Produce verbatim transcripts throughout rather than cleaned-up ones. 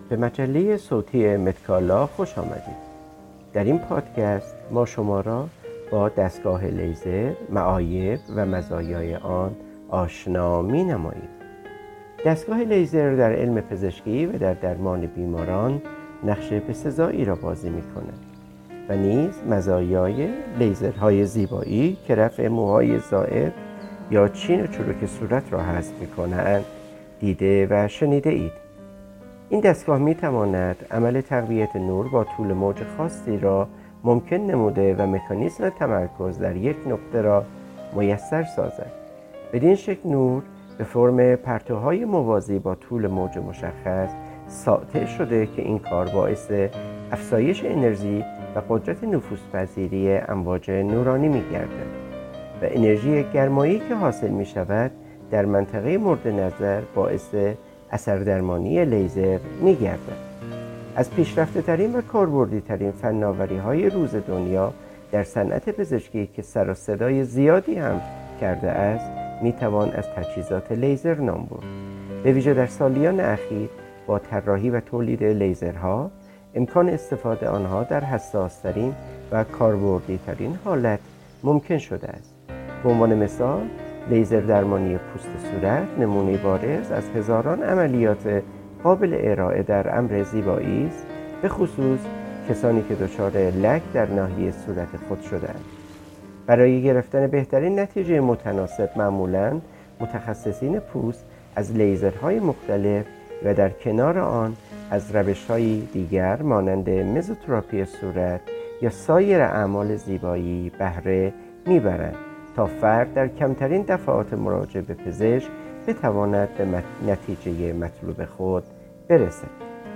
به مجله صوتی متکالا خوش آمدید. در این پادکست ما شما را با دستگاه لیزر، معایب و مزایای آن آشنا می نماییم. دستگاه لیزر در علم پزشکی و در درمان بیماران نقش بسزایی را بازی می کند و نیز مزایای لیزرهای زیبایی که رفع موهای زائد یا چین و چروک صورت را حذف می کنند دیده و شنیده اید. این دستگاه می تواند عمل تقویت نور با طول موج خاصی را ممکن نموده و مکانیزم تمرکز در یک نقطه را میسر سازد. بدین شکل نور به فرم پرتوهای موازی با طول موج مشخص ساطع شده که این کار باعث افزایش انرژی و قدرت نفوذپذیری امواج نورانی می گردد و انرژی گرمایی که حاصل می شود در منطقه مورد نظر باعث اثر درمانی لیزر می گردد. از پیشرفته ترین و کاربردی ترین فناوری های روز دنیا در صنعت پزشکی که سر و صدای زیادی هم کرده است می توان از تجهیزات لیزر نام برد. به ویژه در سالیان اخیر با طراحی و تولید لیزرها امکان استفاده آنها در حساس ترین و کاربردی ترین حالت ممکن شده است. به عنوان مثال لیزر درمانی پوست صورت نمونه بارز از هزاران عملیات قابل ارائه در امر زیبایی است، به خصوص کسانی که دچار لک در ناحیه صورت خود شده‌اند. برای گرفتن بهترین نتیجه متناسب معمولاً متخصصین پوست از لیزرهای مختلف و در کنار آن از روش‌های دیگر مانند مزوتراپی صورت یا سایر اعمال زیبایی بهره میبرند تا فرد در کمترین دفعات مراجعه به پزشک بتواند به نتیجه مطلوب خود برسد.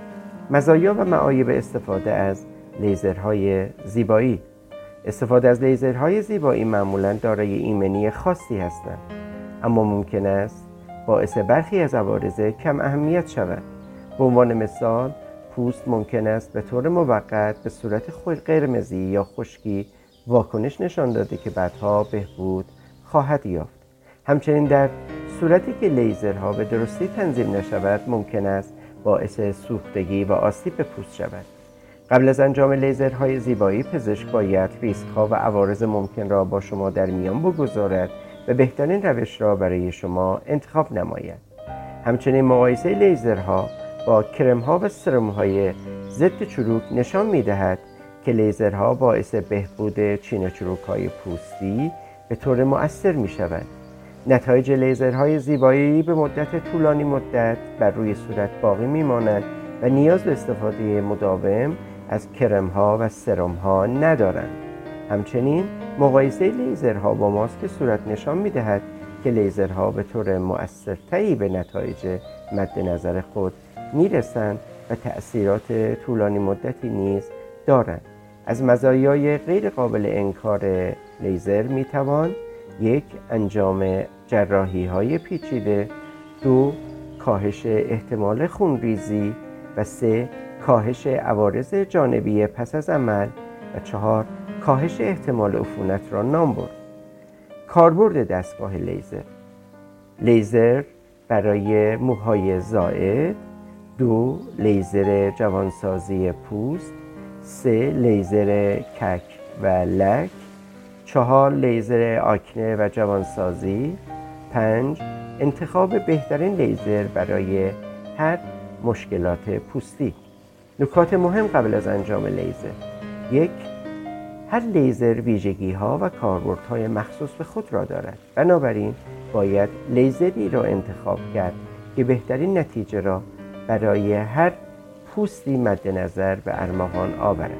مزایا و معایب استفاده از لیزرهای زیبایی. استفاده از لیزرهای زیبایی معمولاً دارای ایمنی خاصی هستند، اما ممکن است باعث برخی از عوارض کم اهمیت شود. به عنوان مثال پوست ممکن است به طور موقت به صورت قرمزی یا خشکی واکنش نشان داده که بعدها بهبود خواهد یافت. همچنین در صورتی که لیزرها به درستی تنظیم نشود ممکن است باعث سوختگی و آسیب به پوست شود. قبل از انجام لیزرهای زیبایی پزشک باید ریسک‌ها و عوارض ممکن را با شما در میان بگذارد و بهترین روش را برای شما انتخاب نماید. همچنین مقایسه لیزرها با کرم‌ها و سرم‌های ضد چروک نشان می‌دهد که لیزرها باعث بهبود چین و چروک‌های پوستی به طور مؤثر می‌شوند. نتایج لیزرهای زیبایی به مدت طولانی مدت بر روی صورت باقی می‌مانند و نیاز به استفاده مداوم از کرم‌ها و سرم‌ها ندارند. همچنین مقایسه لیزرها با ماسک صورت نشان می‌دهد که لیزرها به طور مؤثرتری به نتایج مد نظر خود می‌رسند و تأثیرات طولانی مدتی نیز دارند. از مزایای غیر قابل انکار لیزر میتوان یک انجام جراحی های پیچیده، دو کاهش احتمال خونریزی و سه کاهش عوارض جانبی پس از عمل و چهار کاهش احتمال عفونت را نام برد. کاربرد دستگاه لیزر: لیزر برای موهای زائد، دو لیزر جوانسازی پوست، سه لیزر کک و لک، چهار لیزر آکنه و جوانسازی، پنج انتخاب بهترین لیزر برای هر مشکلات پوستی. نکات مهم قبل از انجام لیزر: یک، هر لیزر ویژگی ها و کاربردهای مخصوص به خود را دارد، بنابراین باید لیزری را انتخاب کرد که بهترین نتیجه را برای هر پوستی مد نظر به ارمغان آورد.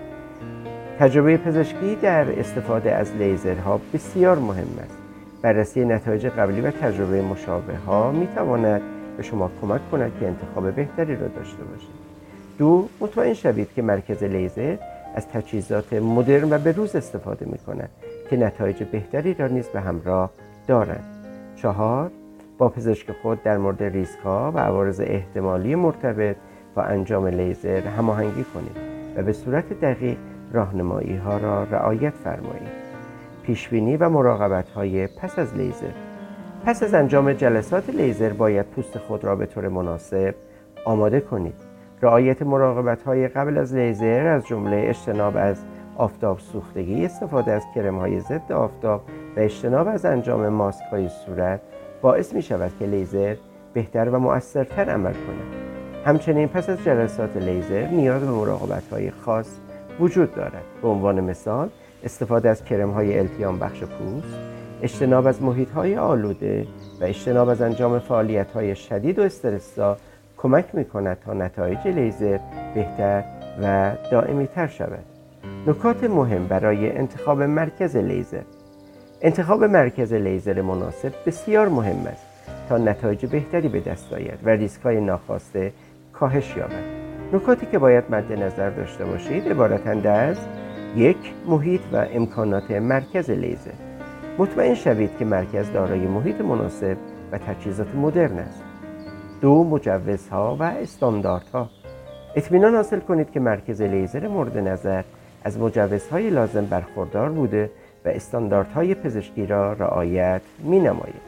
تجربه پزشکی در استفاده از لیزرها بسیار مهم است. بررسی نتایج قبلی و تجربه مشابه ها می تواند به شما کمک کند که انتخاب بهتری را داشته باشید. دو، مطمئن شوید که مرکز لیزر از تجهیزات مدرن و بروز استفاده می کند که نتایج بهتری را نیز به همراه دارند. چهار، با پزشک خود در مورد ریسک ها و عوارض احتمالی مرتبط با انجام لیزر هماهنگی کنید و به صورت دقیق راهنمایی ها را رعایت فرمایید. پیشبینی و مراقبت های پس از لیزر: پس از انجام جلسات لیزر باید پوست خود را به طور مناسب آماده کنید. رعایت مراقبت‌های قبل از لیزر از جمله اجتناب از آفتاب سوختگی، استفاده از کرم‌های ضد آفتاب و اجتناب از انجام ماسک‌های صورت باعث می‌شود که لیزر بهتر و مؤثرتر عمل کند. همچنین پس از جلسات لیزر نیاز به مراقبت‌های خاص وجود دارد. به عنوان مثال استفاده از کرم‌های التیام بخش پوست، اجتناب از محیط‌های آلوده و اجتناب از انجام فعالیت‌های شدید و استرس‌زا کمک می‌کند تا نتایج لیزر بهتر و دائمی‌تر شود. نکات مهم برای انتخاب مرکز لیزر. انتخاب مرکز لیزر مناسب بسیار مهم است تا نتایج بهتری به دست آید و ریسک‌های ناخواسته کاهش یابد. نکاتی که باید مد نظر داشته باشید عبارتند از: یک، محیط و امکانات مرکز لیزر. مطمئن شوید که مرکز دارای محیط مناسب و تجهیزات مدرن است. دو، مجوزها و استانداردها. اطمینان حاصل کنید که مرکز لیزر مورد نظر از مجوزهای لازم برخوردار بوده و استانداردهای پزشکی را رعایت می‌نماید.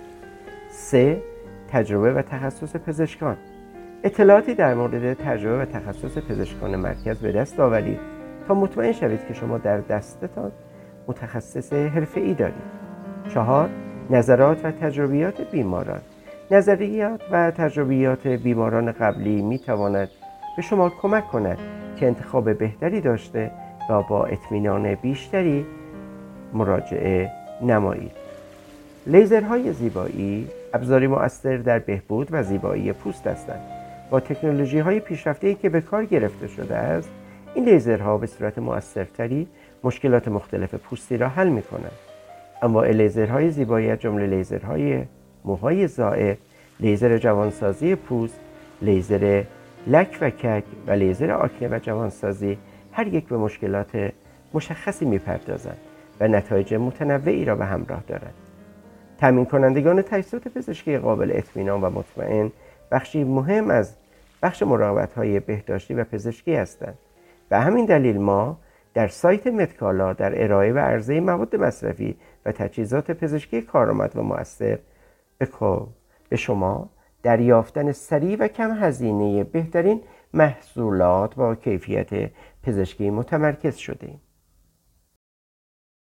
سه، تجربه و تخصص پزشکان. اطلاعاتی در مورد تجربه و تخصص پزشکان مرکز به دست آورید تا مطمئن شوید که شما در دستتان متخصص حرفه‌ای دارید. چهار، نظرات و تجربیات بیماران. نظریات و تجربیات بیماران قبلی می تواند به شما کمک کند که انتخاب بهتری داشته و با اطمینان بیشتری مراجعه نمایید. لیزرهای زیبایی ابزاری مؤثر در بهبود و زیبایی پوست هستند. با تکنولوژی‌های پیشرفته‌ای که به کار گرفته شده است، این لیزرها به صورت مؤثرتری مشکلات مختلف پوستی را حل می‌کنند. انواع لیزرهای زیبایی از جمله لیزرهای موهای زائد، لیزر جوانسازی پوست، لیزر لک و کک و لیزر آکنه و جوانسازی هر یک به مشکلات مشخصی می‌پردازند و نتایج متنوعی را به همراه دارند. تامین کنندگان تجهیزات پزشکی قابل اطمینان و مطمئن بخشی مهم از بخش مراقبت‌های بهداشتی و پزشکی هستند. به همین دلیل ما در سایت مدکالا در ارائه و عرضه مواد مصرفی و تجهیزات پزشکی کارآمد و مؤثر به شما در یافتن سریع و کم هزینه بهترین محصولات با کیفیت پزشکی متمرکز شده‌ایم.